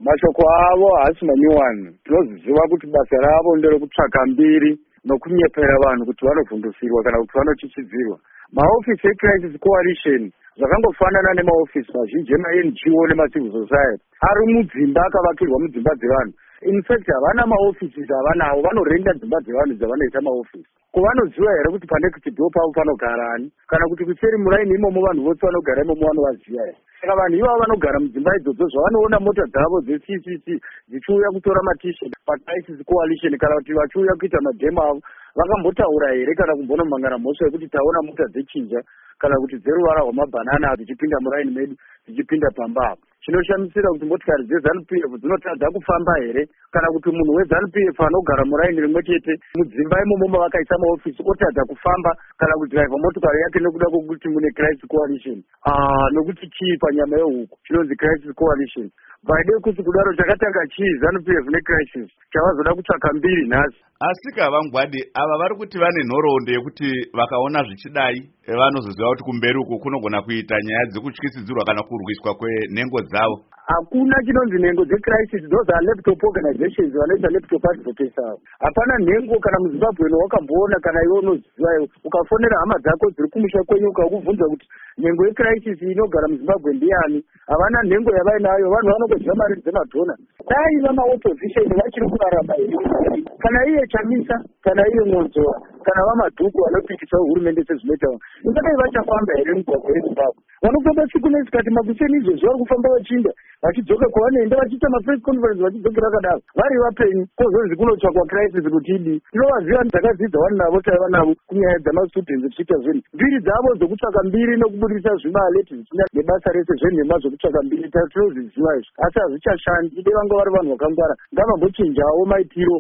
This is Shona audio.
mashoko avo haasi manyuwani. Tinoziva kuti basa ravo nderekutsvaka mbiri nokunyepera vanhu kuti vanovhundusirwa kana kuti vanochichidzirwa. Maofisi eCrisis Coalition zvakangofanana nemaofisi mazhinji ema-NGO nema-civil society ari mudzimba akavakirwa mudzimba dzevanhu. In fact, havana maofisi avanawo, vanorenda dzimba dzevanhu dzavanoita maofisi. Kuvanoziva here kuti panext door pavo panogara ani, kana kuti kuseri muraini imomo vanhu vose vanogara imomo vanovaziva here. Saka vanhu ivavo vanogara mudzimba idzodzo zvavanoona mota dzavo dzeCCC dzichiuya kutora matishet paCrisis Coalition kana kuti vachiuya kuita madhemo avo, vakambotaura here kana kumbonomhangana mhosva yekuti taona mota dzechinja kana kuti dzeruvara rwamabhanana dzichipinda muraini medu dzichipinda pamba apo. Chinoshamisira kuti motikari dzeZANU-PF dzinotadza kufamba here kana kuti munhu weZANU-PF anogara muraini rimwe chete mudzimba imomo mavakaisa maofisi otadza kufamba kana kudhiraivha motokari yake nekuda kwokuti mune Crisis Coalition. Nokuti chii panyama yehuku chinonzi Crisis Coalition. Baide kuti kudaro chakatanga chii ZANU-PF neCrisis chavazoda kutsvaka mbiri nhasi. Asika vangwadi ava vari kuti vane nhoroondo yekuti vakaona zvichidai vanozoziva kuti kumberi uku kunogona kuita nyaya dzekutyisidzirwa kana kurwiswa kwenhengo dzavo. Hakuna chinonzi nhengo dzeCrisis, those are laptop organizations vanoita laptop advocates avo. Hapana nhengo kana muZimbabwe wakamboona kana iwe unoziva ukafonera hama dzako dziri kumusha kwenyu ukakubvunza kuti nhengo yeCrisis inogara muZimbabwe ndiani, havana nhengo yavainayo, vanhu vanongoziva mari dzemadhona. Dai vamaopposition vachiri kurarama here, kana iye Chamisa kana iye Mwonzova kana vamadhuku vanopikisa hurumende sezvinoita, ingadai vachafamba here mugwagwa weZimbabwe. Vanofamba siku nesikati makuseni izvozvo vari kufamba vachinda vachidzoka kwavanoenda vachiita mapress conference vachidzokera kadaro vari vapenyu kwozonzi kunotsvakwa Crisis kuti idii. Tinovaziva dzakadzidza vanu navo taiva navo kunyaya dzamastudents tichiita zvinhu. Mbiri dzavo dzokutsvaka mbiri nokubudisa zvimaleti zvisina nebasa rese zvenhema zvokutsvaka mbiri tinozviziva izvo, asi hazvichashandi. Ide vanga vari vanhu vakangwara, ngavambochinjawo maitiro